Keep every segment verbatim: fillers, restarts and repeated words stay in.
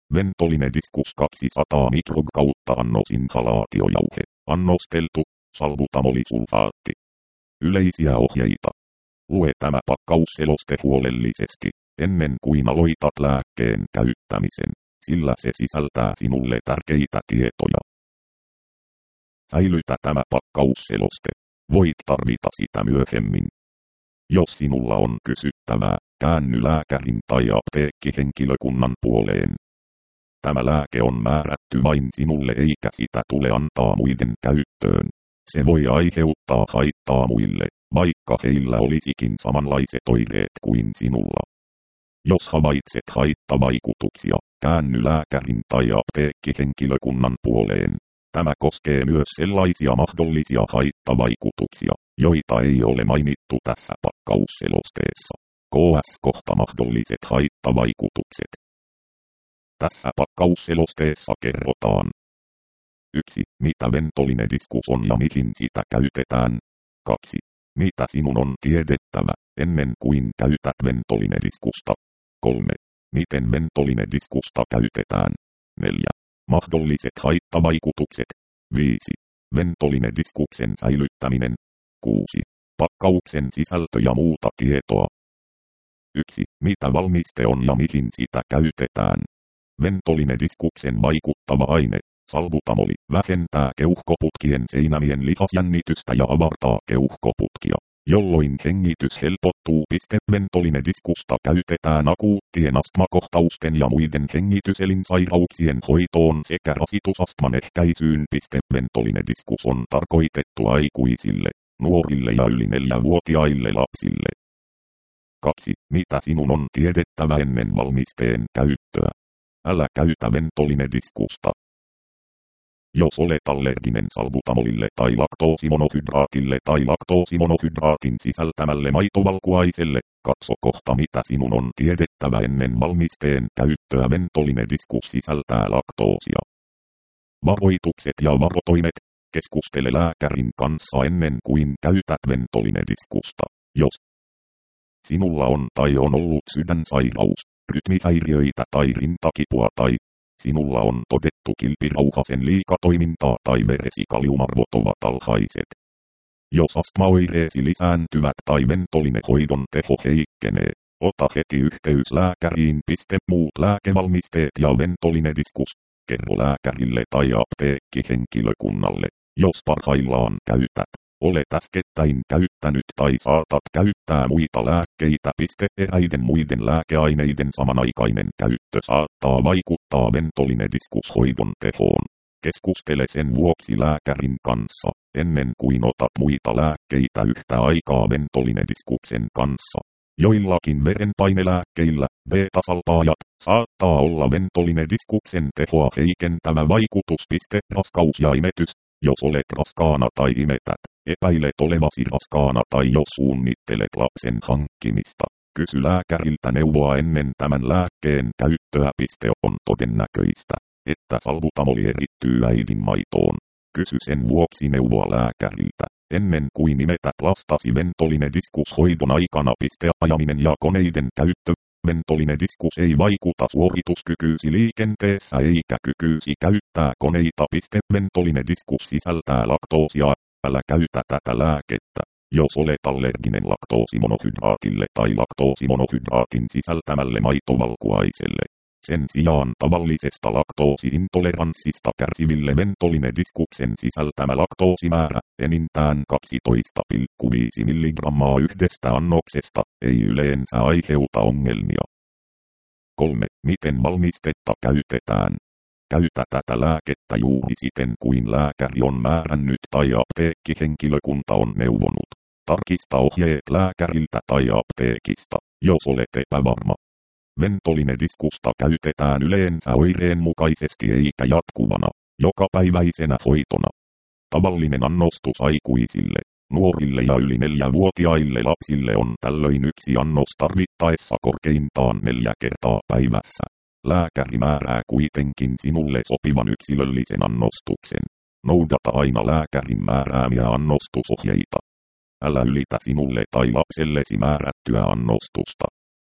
Ventolinediskus kaksisataa mikrog kautta annos inhalaatiojauhe. Annosteltu, salbutamolisulfaatti. Yleisiä ohjeita. Lue tämä pakkausseloste huolellisesti, ennen kuin aloitat lääkkeen käyttämisen, sillä se sisältää sinulle tärkeitä tietoja. Säilytä tämä pakkausseloste. Voit tarvita sitä myöhemmin. Jos sinulla on kysyttävää, käänny lääkärin tai apteekkihenkilökunnan puoleen. Tämä lääke on määrätty vain sinulle eikä sitä tule antaa muiden käyttöön. Se voi aiheuttaa haittaa muille, vaikka heillä olisikin samanlaiset oireet kuin sinulla. Jos havaitset haittavaikutuksia, käänny lääkärin tai apteekkihenkilökunnan puoleen. Tämä koskee myös sellaisia mahdollisia haittavaikutuksia, joita ei ole mainittu tässä pakkausselosteessa. Ks kohta mahdolliset haittavaikutukset. Tässä pakkausselosteessa kerrotaan. yksi. Mitä ventolinediskus on ja mihin sitä käytetään. kaksi. Mitä sinun on tiedettävä, ennen kuin käytät ventolinediskusta. kolme. Miten ventolinediskusta käytetään. neljä. Mahdolliset haittavaikutukset. viisi. Ventolinediskuksen säilyttäminen. kuusi. Pakkauksen sisältö ja muuta tietoa. yksi. Mitä valmiste on ja mihin sitä käytetään. Ventolinediskuksen vaikuttava aine, salbutamoli, vähentää keuhkoputkien seinämien lihasjännitystä ja avartaa keuhkoputkia, jolloin hengitys helpottuu. Ventolinediskusta käytetään akuuttien astmakohtausten ja muiden hengityselinsairauksien hoitoon sekä rasitusastman ehkäisyyn. Ventolinediskus on tarkoitettu aikuisille, nuorille ja yli neljävuotiaille lapsille. kaksi. Mitä sinun on tiedettävä ennen valmisteen käyttöä? Älä käytä ventolinediskusta. Jos olet allerginen salbutamolille tai laktoosimonohydraatille tai laktoosimonohydraatin sisältämälle maitovalkuaiselle, katso kohta mitä sinun on tiedettävä ennen valmisteen käyttöä. Ventolinediskus sisältää laktoosia. Varoitukset ja varotoimet. Keskustele lääkärin kanssa ennen kuin käytät ventolinediskusta. Jos sinulla on tai on ollut sydänsairaus, rytmihäiriöitä tai rintakipua tai sinulla on todettu kilpirauhasen liikatoimintaa tai veresikaliumarvot ovat alhaiset. Jos astmaoireesi lisääntyvät tai ventolinehoidon teho heikkenee, ota heti yhteys lääkäriin. Muut lääkevalmisteet ja ventolinediskus. Kerro lääkärille tai apteekkihenkilökunnalle, jos parhaillaan käytät. Olet äskettäin käyttänyt tai saatat käyttää muita lääkkeitä. Eräiden muiden lääkeaineiden samanaikainen käyttö saattaa vaikuttaa ventolinediskushoidon tehoon. Keskustele sen vuoksi lääkärin kanssa, ennen kuin otat muita lääkkeitä yhtä aikaa ventolinediskuksen kanssa. Joillakin verenpainelääkkeillä, beta-salpaajat, saattaa olla ventolinediskuksen tehoa heikentävä vaikutus. Raskaus ja imetys. Jos olet raskaana tai imetät, epäilet olevasi raskaana tai jos suunnittelet lapsen hankkimista, kysy lääkäriltä neuvoa ennen tämän lääkkeen käyttöä. On todennäköistä, että salbutamoli erittyy äidin maitoon. Kysy sen vuoksi neuvoa lääkäriltä, ennen kuin imetät lastasi. Ventolinediskushoidon aikana. Ajaminen ja koneiden käyttö. Ventolinediskus ei vaikuta suorituskykyysi liikenteessä eikä kykyysi käyttää koneita. Ventolinediskus sisältää laktoosia. Älä käytä tätä lääkettä, jos olet allerginen laktoosimonohydraatille tai laktoosimonohydraatin sisältämälle maitovalkuaiselle. Sen sijaan tavallisesta laktoosiintoleranssista kärsiville ventolinediskuksen sisältämä laktoosimäärä, enintään kaksitoista pilkku viisi milligrammaa yhdestä annoksesta, ei yleensä aiheuta ongelmia. kolme. Miten valmistetta käytetään? Käytä tätä lääkettä juuri siten kuin lääkäri on määrännyt tai apteekkihenkilökunta on neuvonut. Tarkista ohjeet lääkäriltä tai apteekista, jos olet epävarma. Ventolinediskusta käytetään yleensä oireenmukaisesti eikä jatkuvana, jokapäiväisenä hoitona. Tavallinen annostus aikuisille, nuorille ja yli neljävuotiaille lapsille on tällöin yksi annos tarvittaessa korkeintaan neljä kertaa päivässä. Lääkäri määrää kuitenkin sinulle sopivan yksilöllisen annostuksen. Noudata aina lääkärin määräämiä annostusohjeita. Älä ylitä sinulle tai lapsellesi määrättyä annostusta.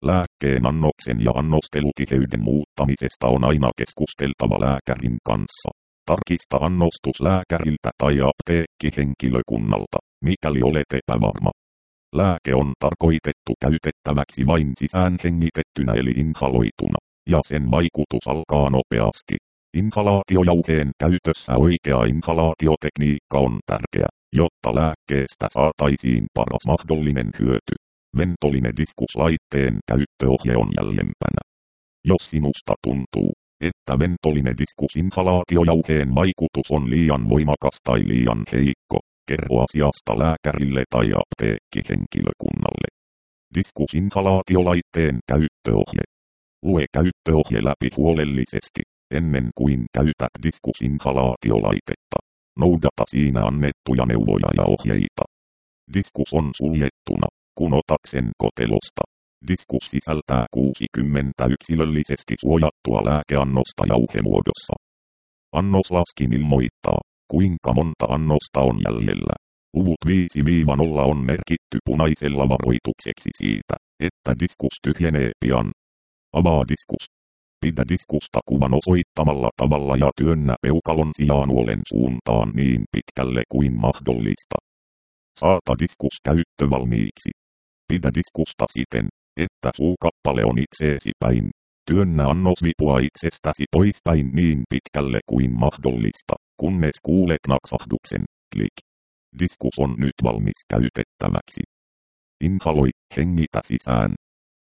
Lääkkeen annoksen ja annostelutiheyden muuttamisesta on aina keskusteltava lääkärin kanssa. Tarkista annostus lääkäriltä tai apteekkihenkilökunnalta, mikäli olet epävarma. Lääke on tarkoitettu käytettäväksi vain sisään hengitettynä eli inhaloituna, ja sen vaikutus alkaa nopeasti. Inhalaatiojauheen käytössä oikea inhalaatiotekniikka on tärkeä, jotta lääkkeestä saataisiin paras mahdollinen hyöty. Ventolinediskuslaitteen käyttöohje on jäljempänä. Jos sinusta tuntuu, että ventolinediskusinhalaatiojauheen vaikutus on liian voimakas tai liian heikko, kerro asiasta lääkärille tai apteekkihenkilökunnalle. Diskusinhalaatiolaitteen käyttöohje. Lue käyttöohje läpi huolellisesti, ennen kuin käytät diskusinhalaatiolaitetta. Noudata siinä annettuja neuvoja ja ohjeita. Diskus on suljettuna, kun otat sen kotelosta. Diskus sisältää kuusikymmentä yksilöllisesti suojattua lääkeannosta jauhemuodossa. Annoslaskin ilmoittaa, kuinka monta annosta on jäljellä. Luvut viisi nolla on merkitty punaisella varoitukseksi siitä, että diskus tyhjenee pian. Avaa diskus. Pidä diskusta kuvan osoittamalla tavalla ja työnnä peukalon sijaanuolen suuntaan niin pitkälle kuin mahdollista. Saata diskus käyttövalmiiksi. Pidä diskusta siten, että suukappale on itseesi päin. Työnnä annosvipua itsestäsi poispäin niin pitkälle kuin mahdollista, kunnes kuulet naksahduksen. Klik. Diskus on nyt valmis käytettäväksi. Inhaloi, hengitä sisään.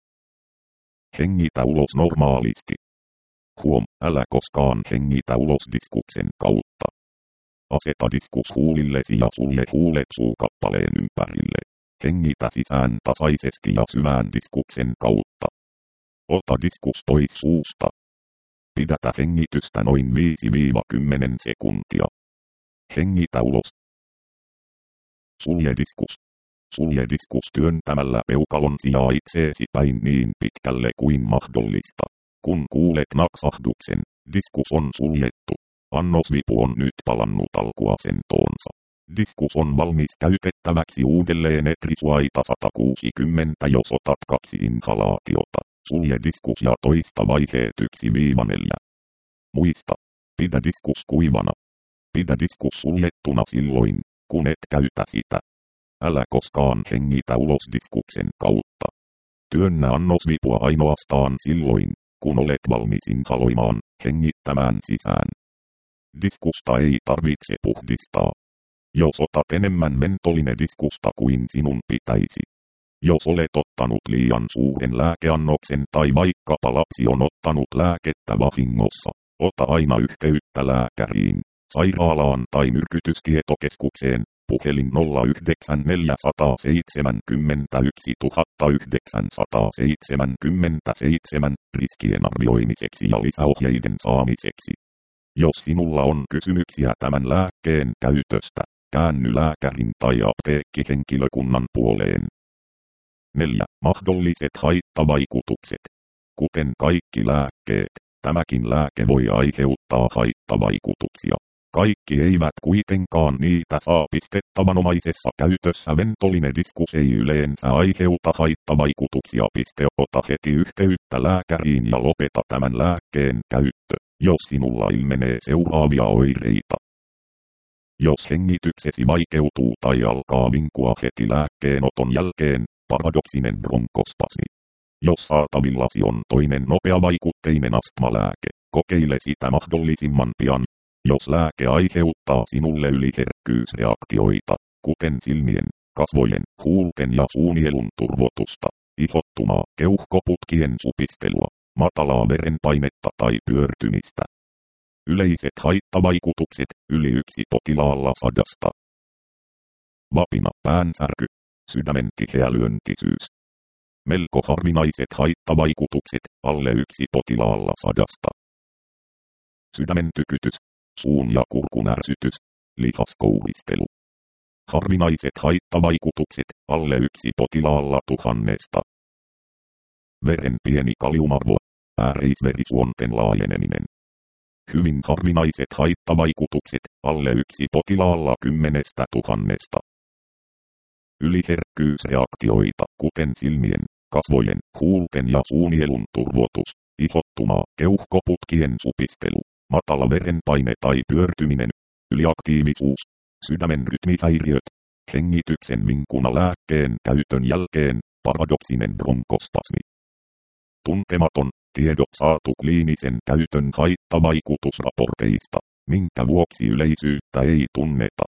Hengitä ulos normaalisti. Huom, älä koskaan hengitä ulos diskuksen kautta. Aseta diskus huulillesi ja sulje huulet suukappaleen ympärille. Hengitä sisään tasaisesti ja syvään diskuksen kautta. Ota diskus pois suusta. Pidätä hengitystä noin viisi kymmenen sekuntia. Hengitä ulos. Sulje diskus. Sulje diskus työntämällä peukalon sijaa itseesi päin niin pitkälle kuin mahdollista. Kun kuulet naksahduksen, diskus on suljettu. Annosvipu on nyt palannut alkuasentoonsa. Diskus on valmis käytettäväksi uudelleen etrisuaita sata kuusikymmentä jos otat kaksi inhalaatiota. Sulje diskus ja toista vaiheet yksi neljä. Muista, pidä diskus kuivana. Pidä diskus suljettuna silloin, kun et käytä sitä. Älä koskaan hengitä ulos diskuksen kautta. Työnnä annosvipua ainoastaan silloin, kun olet valmis inhaloimaan, hengittämään sisään. Diskusta ei tarvitse puhdistaa. Jos otat enemmän ventolinediskusta kuin sinun pitäisi. Jos olet ottanut liian suuren lääkeannoksen tai vaikkapa lapsi on ottanut lääkettä vahingossa, ota aina yhteyttä lääkäriin, sairaalaan tai myrkytystietokeskukseen, puhelin nolla yhdeksän neljä seitsemän yksi yhdeksän seitsemän seitsemän riskien arvioimiseksi ja lisäohjeiden saamiseksi. Jos sinulla on kysymyksiä tämän lääkkeen käytöstä, käänny lääkärin tai apteekkihenkilökunnan puoleen. neljä. Mahdolliset haittavaikutukset. Kuten kaikki lääkkeet, tämäkin lääke voi aiheuttaa haittavaikutuksia. Kaikki eivät kuitenkaan niitä saa pistettavanomaisessa käytössä. Ventolinediskus ei yleensä aiheuta haittavaikutuksia. Piste ota heti yhteyttä lääkäriin ja lopeta tämän lääkkeen käyttö, jos sinulla ilmenee seuraavia oireita. Jos hengityksesi vaikeutuu tai alkaa vinkua heti lääkkeenoton jälkeen, paradoksinen bronkospasmi. Jos saatavillasi on toinen nopeavaikutteinen astmalääke, kokeile sitä mahdollisimman pian. Jos lääke aiheuttaa sinulle yliherkkyysreaktioita, kuten silmien, kasvojen, huulten ja suunielun turvotusta, ihottumaa, keuhkoputkien supistelua, matalaa verenpainetta tai pyörtymistä. Yleiset haittavaikutukset yli yksi potilaalla sadasta. Vapina, päänsärky, sydämen tiheä lyöntisyys. Melko harvinaiset haittavaikutukset alle yksi potilaalla sadasta. Sydämen tykytys, suun ja kurkun ärsytys, lihaskouristelu. Harvinaiset haittavaikutukset alle yksi potilaalla tuhannesta. Veren pieni kaliumarvo, ääreisverisuonten laajeneminen. Hyvin harvinaiset haittavaikutukset alle yksi potilaalla kymmenestä tuhannesta. Yliherkkyysreaktioita, kuten silmien, kasvojen, huulten ja suunielun turvotus, ihottuma, keuhkoputkien supistelu, matala verenpaine tai pyörtyminen, yliaktiivisuus, sydämen rytmihäiriöt, hengityksen vinkunalääkkeen käytön jälkeen, paradoksinen bronkospasmi. Tuntematon, tiedot saatu kliinisen käytön haittavaikutusraporteista, minkä vuoksi yleisyyttä ei tunneta.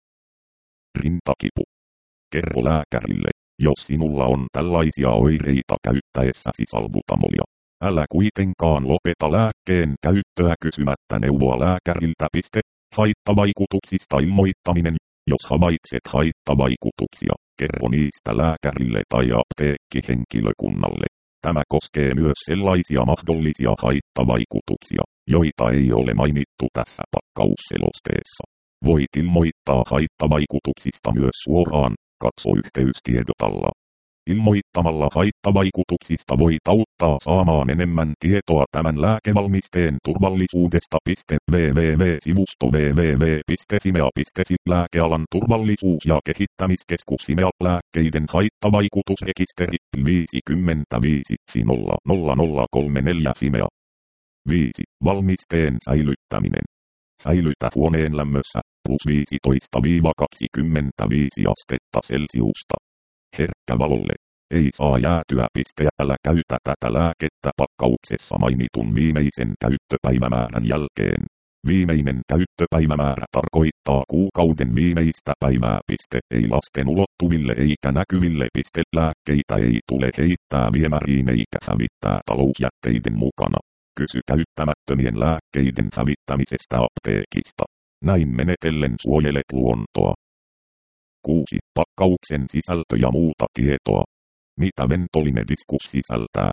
Rintakipu. Kerro lääkärille, jos sinulla on tällaisia oireita käyttäessäsi salbutamolia. Älä kuitenkaan lopeta lääkkeen käyttöä kysymättä neuvoa lääkäriltä. Piste. Haittavaikutuksista ilmoittaminen. Jos havaitset haittavaikutuksia, kerro niistä lääkärille tai apteekkihenkilökunnalle. Tämä koskee myös sellaisia mahdollisia haittavaikutuksia, joita ei ole mainittu tässä pakkausselosteessa. Voit ilmoittaa haittavaikutuksista myös suoraan, katso yhteystiedot alla. Ilmoittamalla haittavaikutuksista voit auttaa saamaan enemmän tietoa tämän lääkevalmisteen turvallisuudesta. www.sivusto www piste fimea piste fi Lääkealan turvallisuus- ja kehittämiskeskus Fimea lääkkeiden haittavaikutusrekisteri viisikymmentäviisi fi nolla nolla nolla kolme neljä Fimea. viisi. Valmisteen säilyttäminen. Säilytä huoneen lämmössä plus viisitoista kaksikymmentäviisi astetta Celsiusta. Herkkä valolle. Ei saa jäätyä. Älä käytä tätä lääkettä pakkauksessa mainitun viimeisen käyttöpäivämäärän jälkeen. Viimeinen käyttöpäivämäärä tarkoittaa kuukauden viimeistä päivää. Ei lasten ulottuville eikä näkyville. Lääkkeitä ei tule heittää viemäriin eikä hävittää talousjätteiden mukana. Kysy käyttämättömien lääkkeiden hävittämisestä apteekista. Näin menetellen suojelet luontoa. kuusi. Pakkauksen sisältö ja muuta tietoa. Mitä ventolimediskus sisältää?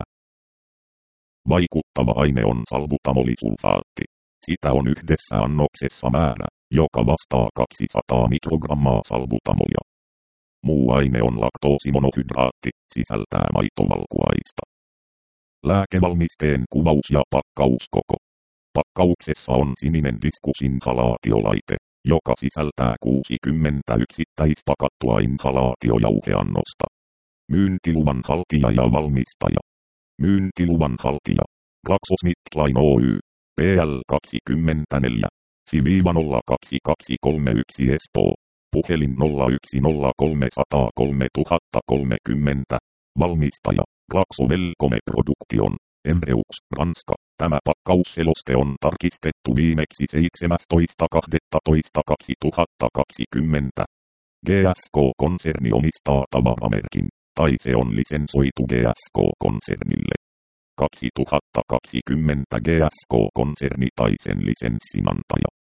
Vaikuttava aine on salbutamolisulfaatti. Sitä on yhdessä annoksessa määrä, joka vastaa kaksisataa mikrogrammaa salbutamolia. Muu aine on laktoosimonohydraatti, sisältää maitovalkuaista. Lääkevalmisteen kuvaus ja pakkauskoko. Pakkauksessa on sininen diskusinhalaatiolaite, joka sisältää kuusikymmentä yksittäispakattua inhalaatiojauheannosta. Myyntiluvan haltija ja valmistaja. Myyntiluvan haltija. GlaxoSmithKline Oy. P L kaksikymmentäneljä. F I nolla kaksi kaksi kolme yksi Espoo. Puhelin nolla yksi nolla kolme nolla kolme nolla kolmekymmentä. Valmistaja. Glaxo Wellcome Production. Embreux, Ranska. Tämä pakkausseloste on tarkistettu viimeksi seitsemästoista kahdestoista kaksituhattakaksikymmentä. G S K-konserni omistaa tavaramerkin, tai se on lisensoitu G S K-konsernille. kaksituhattakaksikymmentä G S K-konserni tai sen lisenssinantaja.